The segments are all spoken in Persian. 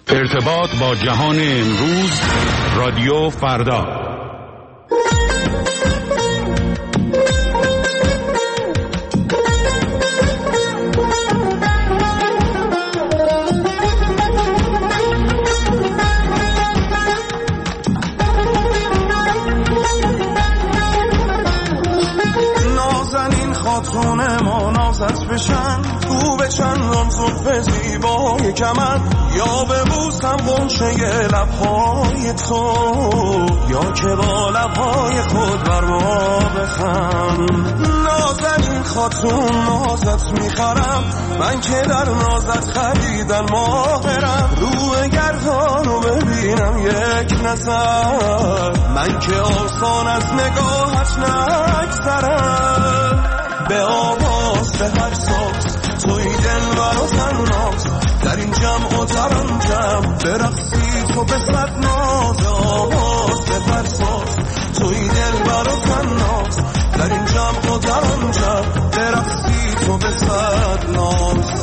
ارتباط با جهان امروز، رادیو فردا. نازنین خاتون ما نازت بشن، تو بچن زلف زیبای کمن، یا ببوسم غنچه لبهای تو، یا که با لبهای خود بر ما بخند. نازنین خاتون نازت میخرم، من که در نازت خریدن ماهرم، روی گردانو ببینم یک نظر، من که آسان از نگاهش نگذرم. به آواز به هر ساز توی دلبر و تناز، در این جمع و در آن جمع برقصی تو به صد ناز. آواز به هر ساز توی دلبر و تناز، در این جمع و در آن جمع برقصی تو به صد ناز.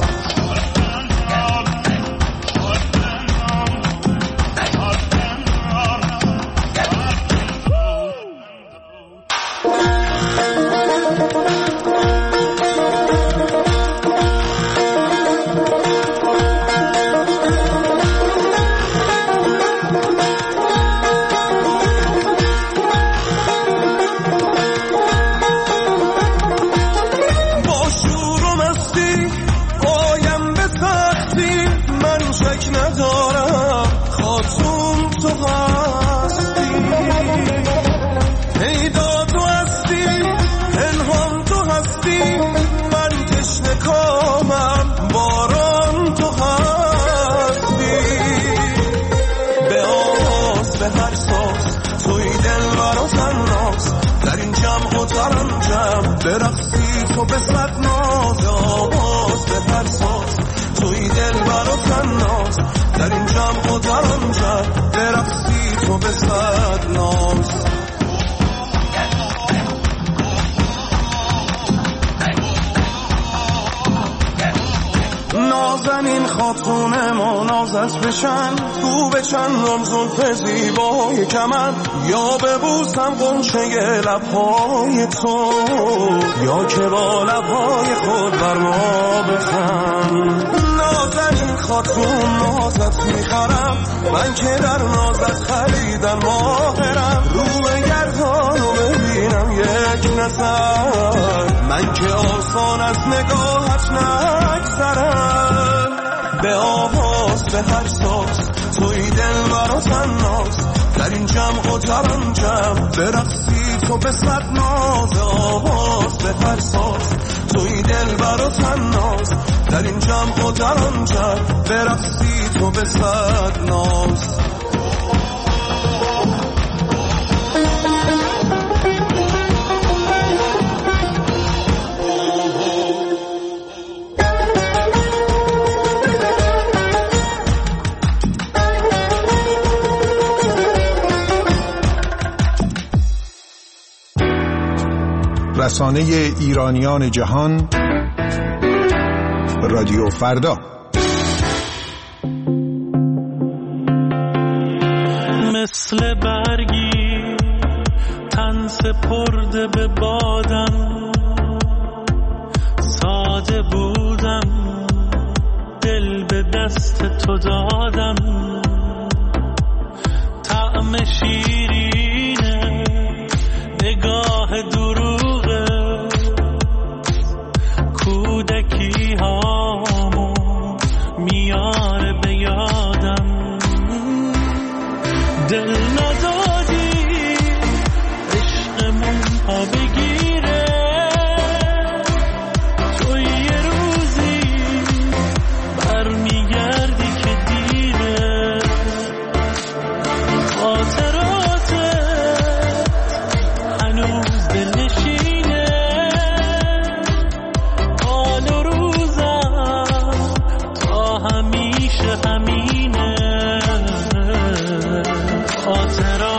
برقصی تو به صد ناز. آواز به هر ساز توی دلبر و تناز، در این جمع و در آن جمع برقصی تو به صد ناز. نازنین خاتون ما نازت بشن، تو بچن زلف زیبای کمن، یا ببوسم غنچه لبهای تو، یا که با لبهای خود بر ما بخند. نازنین خاتون نازت میخرم، من که در نازت خریدن ماهرم، روی گردانو ببینم یک نظر، من که آسان از نگاهت نگذرم. به آواز به هر ساز توی دلبر و تناز، در این جمع و در آن جمع برقصی تو به صد ناز. آواز به هر ساز توی دلبر و تناز، در این جمع و در آن جمع برقصی تو به صد ناز. رسانه ایرانیان جهان، رادیو فردا. مثل برگی تن سپرده به بادم، ساده بودم دل به دست تو دادم، طعم شیرینه نگاه دروغه، کودکی هامو میاره به یادم، دل ندادی عشقمون ها بگیره، تو یه روزی برمیگردی که دیره، خاطرات هنوز دلنشینه، حال و روزم تا همیشه همینه، خاطرات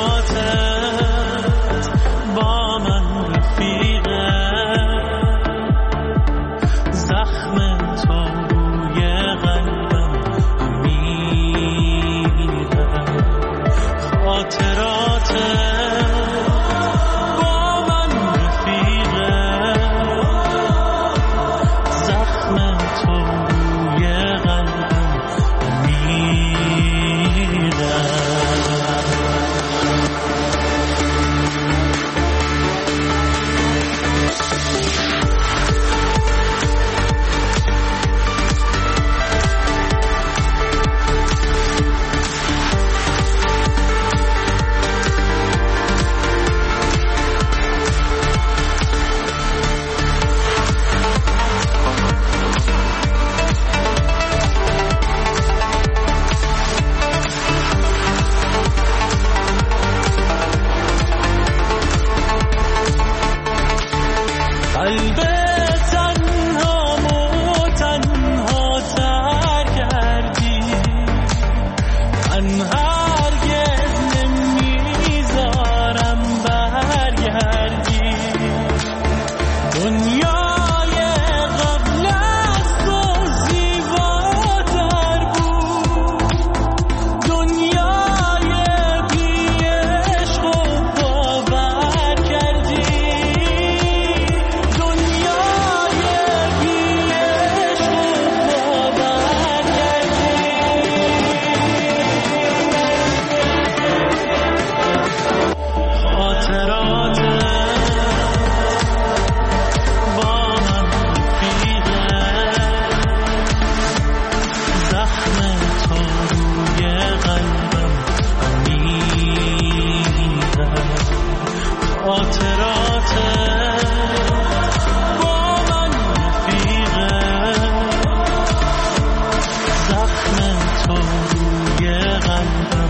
تو روی قلبم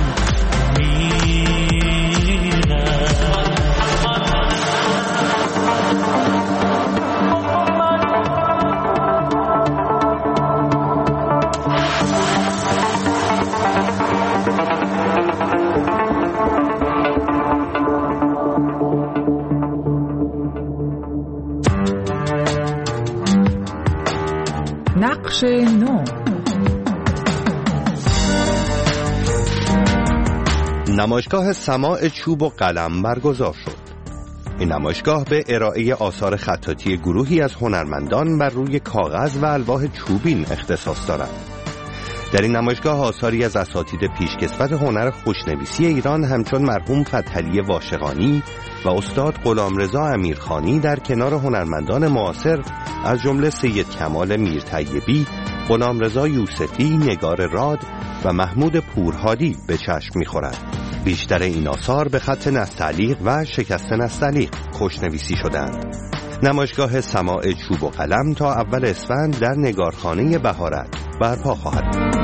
نقش نو. نمایشگاه سماع چوب و قلم برگزار شد. این نمایشگاه به ارائه آثار خطاطی گروهی از هنرمندان بر روی کاغذ و الواح چوبین اختصاص دارد. در این نمایشگاه آثاری از اساتید پیشکسوت هنر خوشنویسی ایران همچون مرحوم فتحعلی واشقانی و استاد غلامرضا امیرخانی در کنار هنرمندان معاصر از جمله سید کمال میرطیبی، غلامرضا یوسفی، نگار راد و محمود پورهادی به چشم می‌خورد. بیشتر این آثار به خط نستعلیق و شکست نستعلیق خوشنویسی شدند. نمایشگاه سماع چوب و قلم تا اول اسفند در نگارخانه بهارت برپا خواهد بود.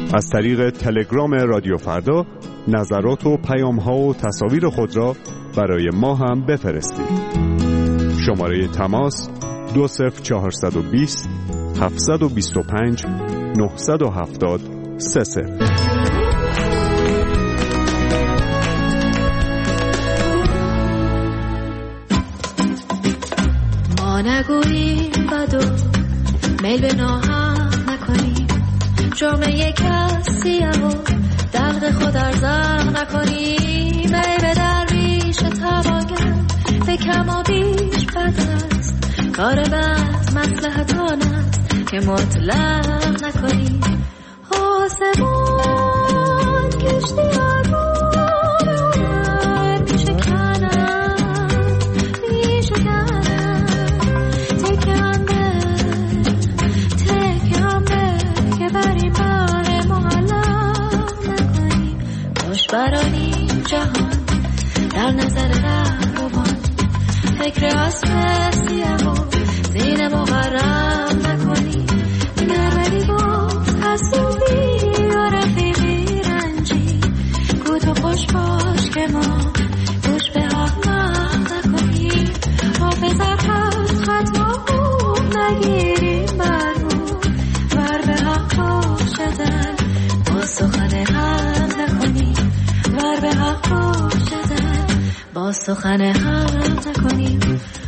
از طریق تلگرام رادیو فردا نظرات و پیام‌ها و تصاویر خود را برای ما هم بفرستید. شماره تماس 20420 725 970 30. ما نگوییم بدو میل به ناهم نکنیم، جامعه کسی و دلق خود ارزم نکنیم. ای به درویش تواگر به کم و بیش بد است، کار بد مصلحت آن است که مطلق نکنیم. آسمان کشتی برانی جهان در نظر رهروان، فکر اسب سیاه و زین مغرم نکنی. نگردی گفت حسوبی و رفیقی رنجی، گو تو خوش باش که ما گوش به احمق نکنی. حافظ حق ختم و خوب نگیریم برمون، بر به حق باشدن با سخن حق نکنی. بر به حق باشدن با سخن حق نکنیم.